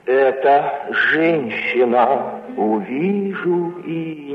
Эта женщина увижу и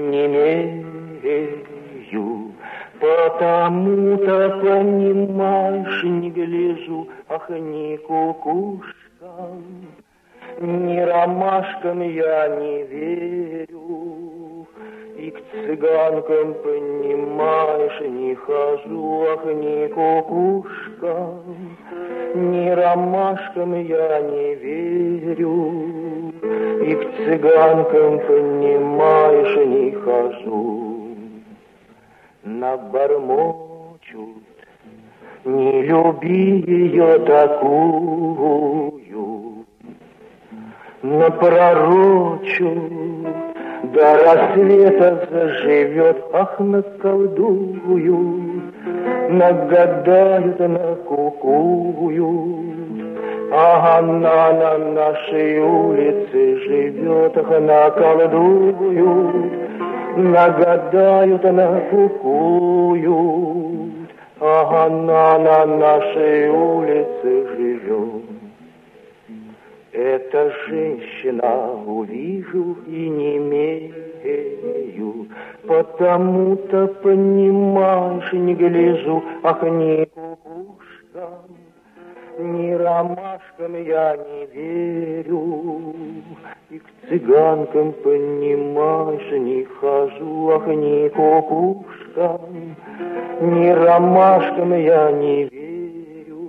немею, потому-то, понимаешь, не гляжу, ах, ни кукушкам, ни ромашкам я не верю, и к цыганкам, понимаешь, не хожу, ах, ни кукушкам, ни ромашкам я не верю, и к цыганкам, понимаешь, не хожу. Набормочут, не люби ее такую, напророчут, до рассвета заживет, ах, наколдуют, нагадают, накукуют. А она на нашей улице живет, ах, наколдуют, нагадают, накукуют. А она на нашей улице живет. Эта женщина увижу и немею, потому-то, понимаешь, не гляжу, ах, ни кукушкам, ни ромашкам я не верю, и к цыганкам, понимаешь, не хожу, ах, ни кукушкам, ни ромашкам я не верю,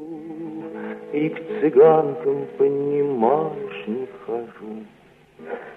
и к цыганкам, понимаешь, не хожу.